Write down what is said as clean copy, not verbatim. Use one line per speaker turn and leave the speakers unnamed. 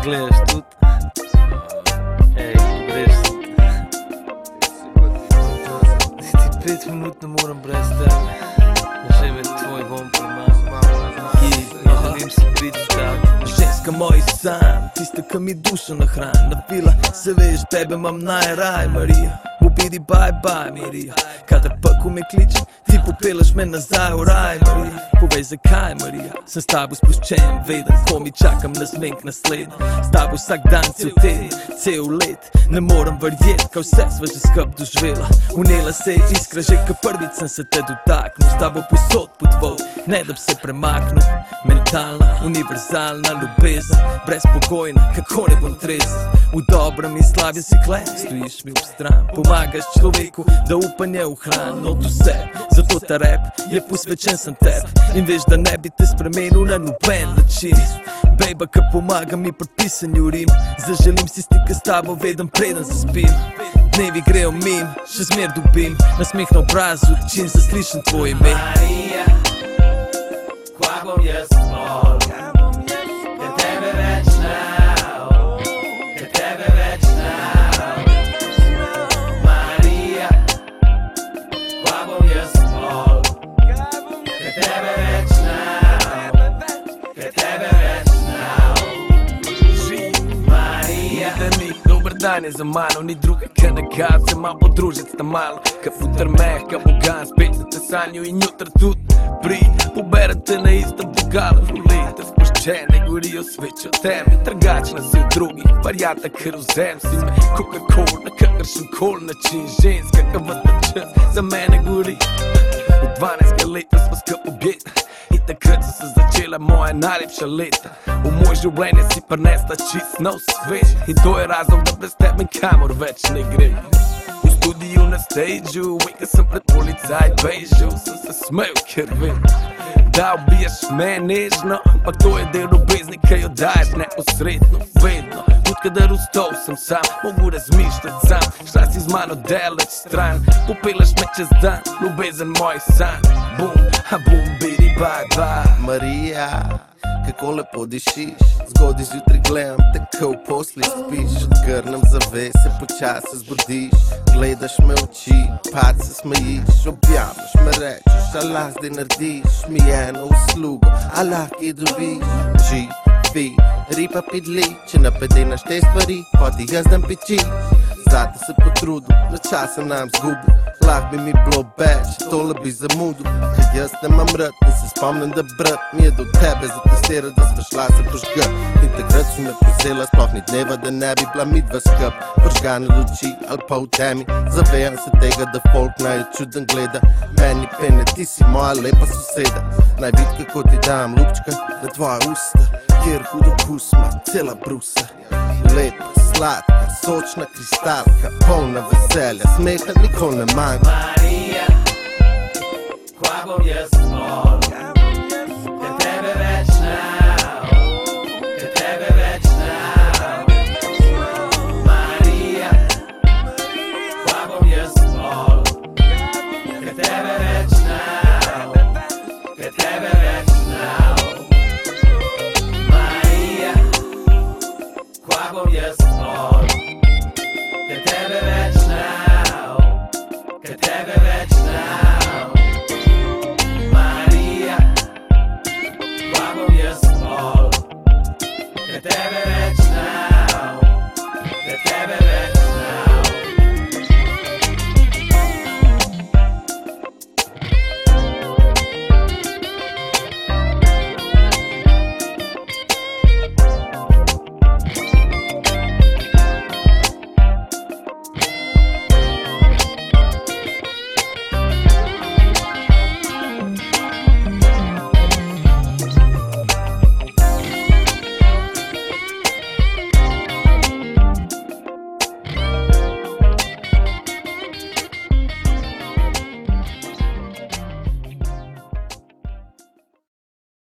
gledaš tudi. Ej, greš se. Ti 5 minut ne moram brez tebe. Že me tvoj von premam. Ne želim si biti tak.
Ženska moj san, tista, ki mi dušo nahrani. Napila se veš, tebe imam najraj, Marija. Bobidi bye bye, Marija. Kadar pekel me kliče, ti popelaš me nazaj v raj, Marija. Povej zakaj, Marija, sem s tabo spuščen, veden, ko mi čakam na zmenk naslednji. S tabo vsak dan, cel teden, cel let. Ne moram verjet, ka vse sva že skup doživela. Unela se je iskra, že ka prvič sem se te dotaknil. S tabo posod potoval, ne da bi se premaknil. Mentalna, univerzalna ljubezen, brezpogojna, kako ne bom trezen. V dobrem in slabem si klej, stojiš mi ob stran. Pomagaš človeku, da upanje ohrani od vse. Zato ta rap je posvečen sem tebi. In veš, da ne bi te spremenil na noben način. Bejba, ki pomaga mi pri pisanju rim. Zaželim si stika s tabo, vedem preden zaspim. Dnevi grejo mim, še zmer dobim nasmeh na obrazu, čim zaslišim tvoj ime.
Marija, kva bom jaz spol, ka tebe več nao, ka tebe več nao. Marija, kva bom jaz spol, ka tebe več nao, ka tebe več nao. Marija,
Dober dan je za mano, ni druge, ka nekaj se malo podružit sta malo. Ka futer meh, ka bogan, spet se te sanju in jutr tudi pri. Poberete na istem bogalu, rulete spuščene, gorijo sveče v temi. Trgačna si v drugih, varianta kerozem si me. Coca-Cola, na kakršen kol način, ženska, ka vata čas za mene gori. V 12 leta smo skup objeta in takrat so se začela moja najlepša leta. V moj življenje si prinesla čist nov svet in to je razlog, da brez tebe kamor več ne gre. V studiju na stageu, ko sem pred policaj bežal, sem se smejal, ker vem, da ubiješ me nežno, ampak to je del ljubezni, ki jo daješ neposredno, vedno. Tudi kadar v stol sem sam, mogu razmišljati sam. Šla si z mano daleč stran, popelaš me čez dan, ljubezen moj san. Bum, a bum, bidi bye bye.
Marija, kako lepo dišiš, zgodaj zjutraj gledam te, ko v posli spiš. Odgrnem zavese, počasi zbudiš, gledaš me v oči, pad se smejiš. Objameš me, rečeš, a lahko zdaj narediš mi eno uslugo, a lahko je dobiš. Ripa pidli, če napedenaš te stvari, hodi jaz dam peči. Zate se potrudil, na časa nam zgubil, lahko bi mi bilo več, tole bi zamudil. Ker jaz nemam rad in se spomnim, da brat mi je do tebe zatestiral, da sva šla se požgat. In takrat si me pozela, sploh ni dneva, da ne bi bila midva skup. Požgane luči ali pa v temi, zavejam se tega, da folk naju čuden gleda. Meni pene, ti si moja lepa soseda, naj vid, kako ti dam lupčka na tvoja usta. Kjer hudo kusma, cela brusa, lepa, sladka, sočna kristalka, polna veselja, smeha nikol ne manjka.
Marija, kva bom jaz spol, ka tebe več nao, ka tebe več nao. Marija, kva bom jaz spol, ka tebe več nao, ka tebe več nao. Marija, kva bom jaz spol, ka tebe več